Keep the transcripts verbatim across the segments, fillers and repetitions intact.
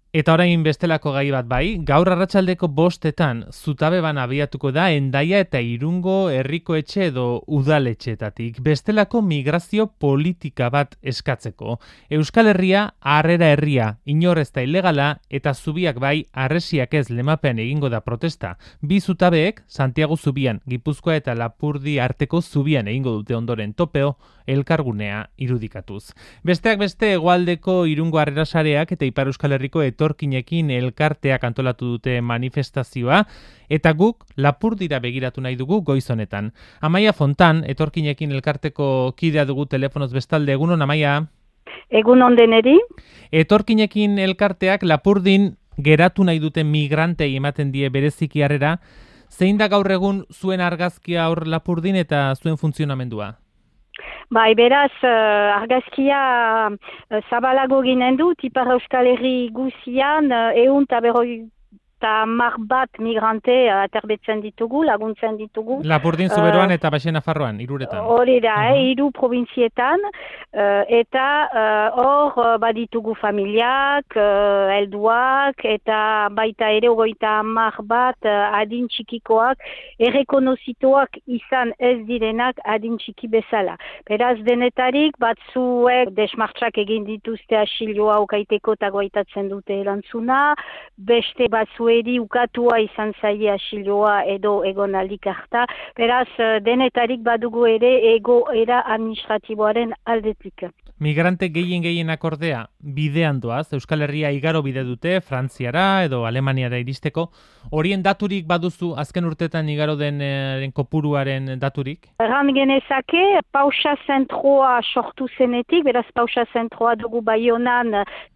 Eta orain bestelako gai bat bai, gaur arratsaldeko bostetan zutabe bana abiatuko da Hendaia eta Irungo herriko etxe edo udaletxeetatik. Bestelako migrazio politika bat eskatzeko. Euskal Herria harrera herria, inor ez da ilegala eta zubiak bai harresiak ez lemapean egingo da protesta. Bi zutabeek Santiago zubian, Gipuzkoa eta Lapurdi arteko zubian egingo dute ondoren topeo elkargunea irudikatuz. Besteak beste hegoaldeko Irungo harrera sareak eta Ipar Euskal Herriko etorkinekin elkarteak antolatu dute manifestazioa, eta guk Lapurdira begiratu nahi dugu goiz honetan. Amaia Fontan, etorkinekin elkarteko kidea dugu telefonoz bestalde. Egunon, Amaia? Egunon deneri. Etorkinekin elkarteak Lapurdin geratu nahi duten migrantei ematen die bereziki harrera. Zein da gaur egun zuen argazkia hor Lapurdin eta zuen funtzionamendua? Bai, beraz, uh, argazkia uh, zabalago ginen dut, Ipar Euskal Herri guzian, uh, eun eta berroi eta mar bat migrante uh, aterbetzen ditugu, laguntzen ditugu. Lapurdin, Zuberoan uh, eta Baixen Nafarroan, hiruretan. Hori da, uh-huh. eh, hiru provintzietan, uh, eta hor uh, baditugu familiak, uh, helduak, eta baita ere ogoita mar bat uh, adin txikikoak, errekonozituak izan ez direnak adin txiki bezala. Beraz, denetarik batzuek desmartxak egin dituzte asilioa ukaiteko eta goaitatzen dute erantzuna, beste batzu eri ukatua izan zaie asilioa edo egonaldik harta. Beraz, denetarik badugu ere egoera administratiboaren aldetik. Migrante gehien gehien akordea bidean doaz, Euskal Herria igaro bide dute, Frantziara edo Alemaniara iristeko. Horien daturik baduzu azken urtetan igaro den, den kopuruaren daturik? Erran genezake, pausa zentroa sortu zenetik, beraz pausa zentroa dugu Baionan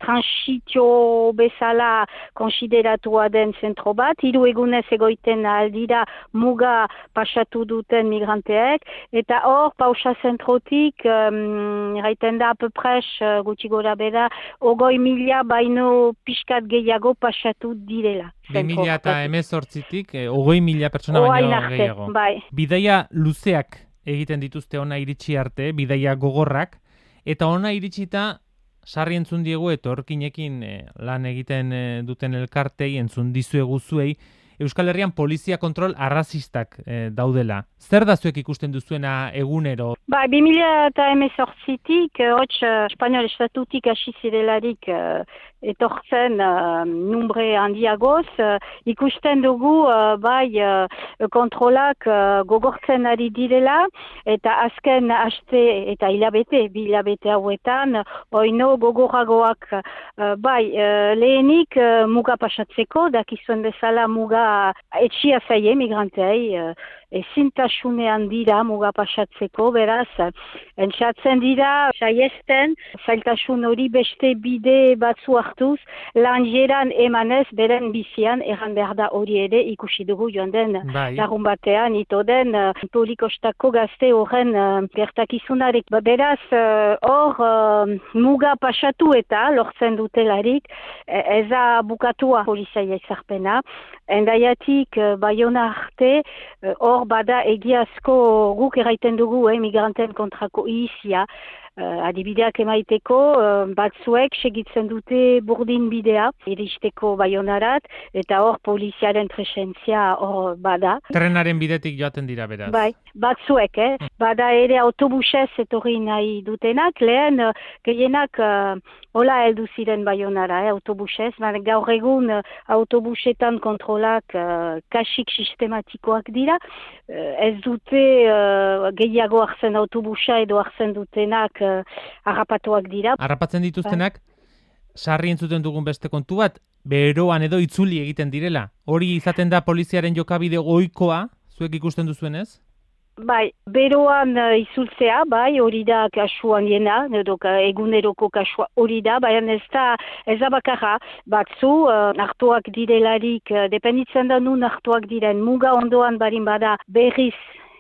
transitio bezala konsideratua den zentro bat, hiru egunez egoiten aldira muga pasatu duten migranteek, eta hor pausa zentrotik, um, gaiten da apepres gutxi gora bera, ogoi mila baino pixkat gehiago pasatu direla. Bi mila eta hemezortzitik, eh, ogoi mila pertsona baino arte, gehiago. Bai. Bidaia luzeak egiten dituzte ona iritsi arte, bidaia gogorrak, eta ona iritsita sarri entzun diegu etorkinekin eh, lan egiten eh, duten elkartei entzun dizuegu zuei, Euskal Herrian polizia kontrol arrazistak eh, daudela. Zer da zuek ikusten duzuena egunero? Ba, bi mila eta hemezortzitik, hots, uh, Espainiol estatutik hasi zirelarik uh, etortzen uh, numbre handiagoz, uh, ikusten dugu uh, bai uh, kontrolak uh, gogortzen ari direla, eta azken aste eta hilabete, bi hilabete hauetan, oino gogoragoak uh, bai uh, lehenik uh, muga pasatzeko, dakizuen bezala muga etxia zaie migrantei, uh, ezintasunean dira muga pasatzeko, beraz, entzatzen dira, saiesten, zailtasun hori beste bide batzu hartuz, lanjeran emanez, beren bizian, erran behar da hori ere, ikusi dugu joan den, larun batean, ito den, uh, polikostako gazte horren uh, gertakizunarek. Beraz, hor, uh, uh, muga pasatu eta lortzen dutelarik, ez da bukatua polizia ezarpena, Hendaiatik uh, Baiona arte, hor uh, bada egiazko guk eraiten dugu, eh, migranten kontrako ihizia, uh, adibideak emaiteko, uh, batzuek segitzen dute burdin bidea, iristeko Baionarat, eta hor poliziaren presentzia hor bada. Trenaren bidetik joaten dira beraz. Bai, batzuek, eh? Bada ere autobusez etorri nahi dutenak, lehen uh, gehienak uh, hola heldu ziren Baionara, eh, autobusez, baina gaur egun uh, autobusetan kontrolak uh, kasik sistematikoak dira, uh, ez dute uh, gehiago hartzen autobusa edo hartzen dutenak uh, harrapatuak dira. Harrapatzen dituztenak, sarri entzuten dugun beste kontu bat, beroan edo itzuli egiten direla. Hori izaten da poliziaren jokabide ohikoa, zuek ikusten duzuenez? Bai, beroan uh, izultzea, bai, hori da kasuan jena, edo eguneroko kasua hori da, baina ez da, ez da bakarra, batzu, uh, hartuak direlarik, uh, dependitzen da nun hartuak diren, muga ondoan barin bada berriz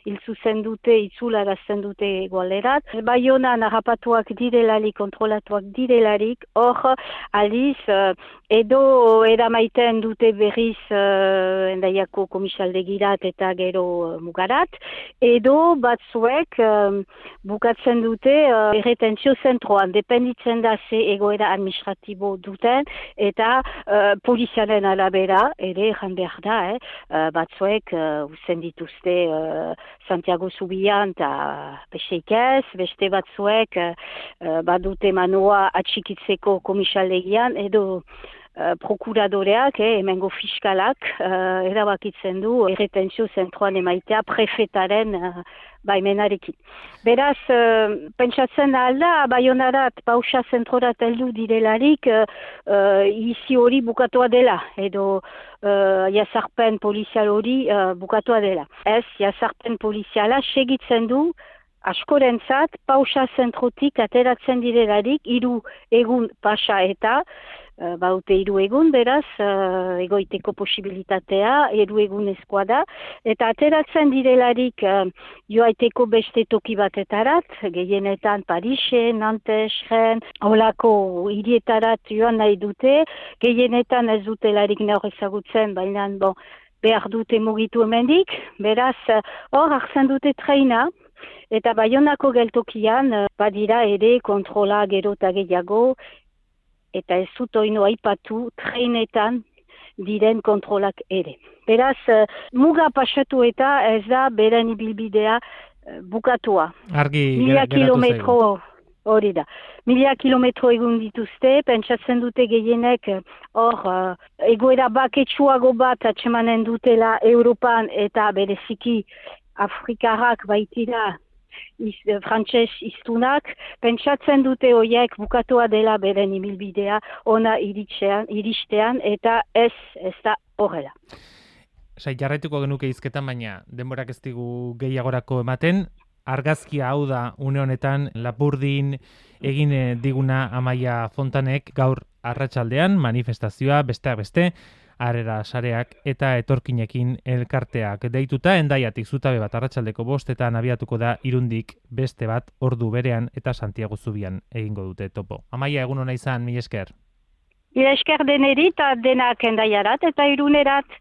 hil zuzen dute, itzularazten dute egoalerat. Baionan harrapatuak direlarik, kontrolatuak direlarik, hor aliz edo eramaiten dute berriz uh, endaiako komisaldegirat eta gero uh, mugarat, edo batzuek um, bukatzen dute uh, erretentzio zentroan, dependitzen da ze egoera administratibo duten, eta uh, poliziaren arabera, ere erran behar da, eh? uh, batzuek uh, uzen dituzte uh, Santiago Zubian eta besteik ez, beste batzuek uh, uh, badute manoa atxikitzeko komisaldegian, edo Uh, prokuradoreak, eh, emengo fiskalak, uh, erabakitzen du erretentzio zentroan emaitea prefetaren uh, baimenarekin. Beraz, uh, pentsatzen alda, Baionarat, pausa zentrorat heldu direlarik, uh, uh, izi hori bukatua dela, edo uh, jazarpen polizial hori uh, bukatua dela. Ez, jazarpen poliziala segitzen du, askorentzat, pausa zentrotik ateratzen direlarik, hiru egun pasa eta, Uh, baute hiru egun, beraz, uh, egoiteko posibilitatea, hiru egun ezkoa da, eta ateratzen direlarik uh, joaiteko beste toki batetarat, gehienetan Parisen, Nantes, Ren, holako hirietarat joan nahi dute, gehienetan ez dutelarik neur ezagutzen, baina bon, behar dute mugitu hemendik, beraz, hor uh, hartzen dute treina, eta Baionako geltokian, uh, badira ere kontrola gero eta gehiago, eta ez dut oino aipatu treinetan diren kontrolak ere. Beraz, uh, muga pasatu eta ez da beren ibilbidea uh, bukatua. Argi Mila geratu kilometro hori da. Mila kilometro egun dituzte, pentsatzen dute gehienek hor uh, egoera baketsuago bat atsemanen dutela Europan eta bereziki Afrikarrak baitira Iz, frantses iztunak, pentsatzen dute horiek bukatua dela beren ibilbidea ona iristean, iristean eta ez, ez da horrela. Sai, jarraituko genuke hizketan, baina denborak ez digu gehiagorako ematen. Argazkia hau da une honetan Lapurdin egin diguna Amaia Fontanek gaur arratsaldean manifestazioa besteak beste, Harrera sareak eta etorkinekin elkarteak deituta Hendaiatik zutabe bat arratsaldeko bostetan abiatuko da Irundik beste bat ordu berean eta Santiago Zubian egingo dute topo. Amaia, egun ona izan, mila esker. Mila esker deneri eta denak Hendaiarat eta Irunerat.